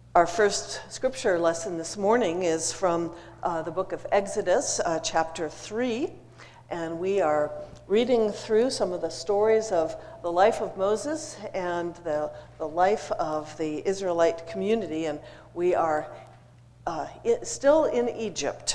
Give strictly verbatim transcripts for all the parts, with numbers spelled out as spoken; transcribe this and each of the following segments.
Our first scripture lesson this morning is from uh, the book of Exodus, uh, chapter three, and we are reading through some of the stories of the life of Moses and the, the life of the Israelite community, and we are uh, it, still in Egypt.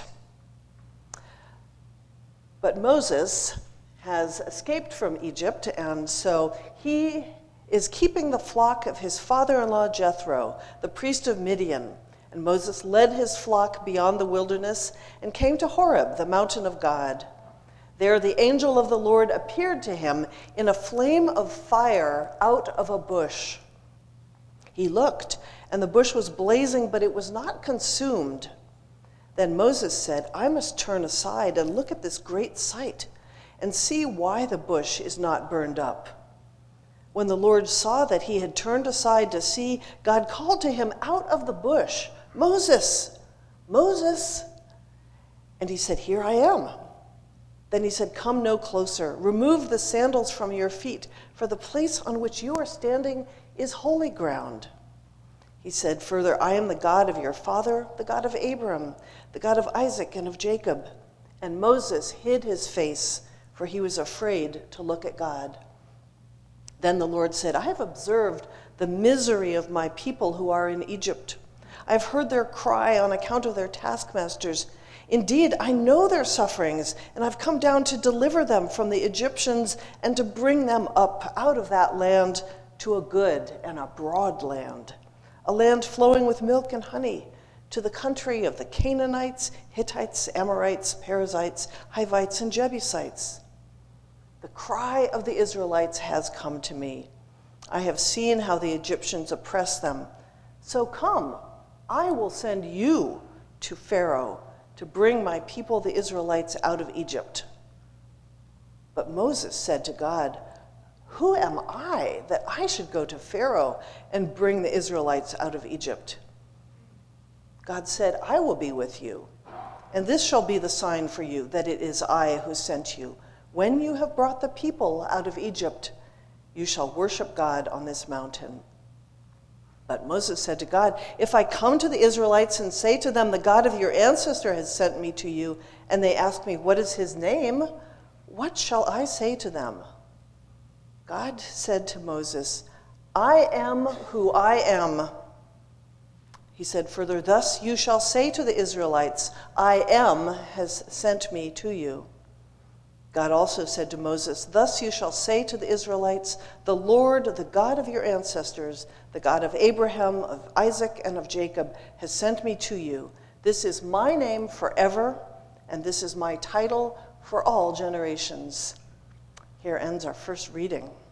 But Moses has escaped from Egypt, and so he is keeping the flock of his father-in-law Jethro, the priest of Midian. And Moses led his flock beyond the wilderness and came to Horeb, the mountain of God. There the angel of the Lord appeared to him in a flame of fire out of a bush. He looked, and the bush was blazing, but it was not consumed. Then Moses said, "I must turn aside and look at this great sight and see why the bush is not burned up." When the Lord saw that he had turned aside to see, God called to him out of the bush, "Moses, Moses." And he said, "Here I am." Then he said, "Come no closer. Remove the sandals from your feet, for the place on which you are standing is holy ground." He said further, "I am the God of your father, the God of Abraham, the God of Isaac and of Jacob." And Moses hid his face, for he was afraid to look at God. Then the Lord said, "I have observed the misery of my people who are in Egypt. I have heard their cry on account of their taskmasters. Indeed, I know their sufferings, and I've come down to deliver them from the Egyptians and to bring them up out of that land to a good and a broad land, a land flowing with milk and honey, to the country of the Canaanites, Hittites, Amorites, Perizzites, Hivites, and Jebusites. The cry of the Israelites has come to me. I have seen how the Egyptians oppress them. So come, I will send you to Pharaoh to bring my people, the Israelites, out of Egypt." But Moses said to God, "Who am I that I should go to Pharaoh and bring the Israelites out of Egypt?" God said, "I will be with you, and this shall be the sign for you that it is I who sent you. When you have brought the people out of Egypt, you shall worship God on this mountain." But Moses said to God, "If I come to the Israelites and say to them, 'The God of your ancestor has sent me to you,' and they ask me, 'What is his name?' what shall I say to them?" God said to Moses, "I am who I am." He said further, "Thus you shall say to the Israelites, 'I am has sent me to you.'" God also said to Moses, "Thus you shall say to the Israelites, 'The Lord, the God of your ancestors, the God of Abraham, of Isaac, and of Jacob, has sent me to you. This is my name forever, and this is my title for all generations.'" Here ends our first reading.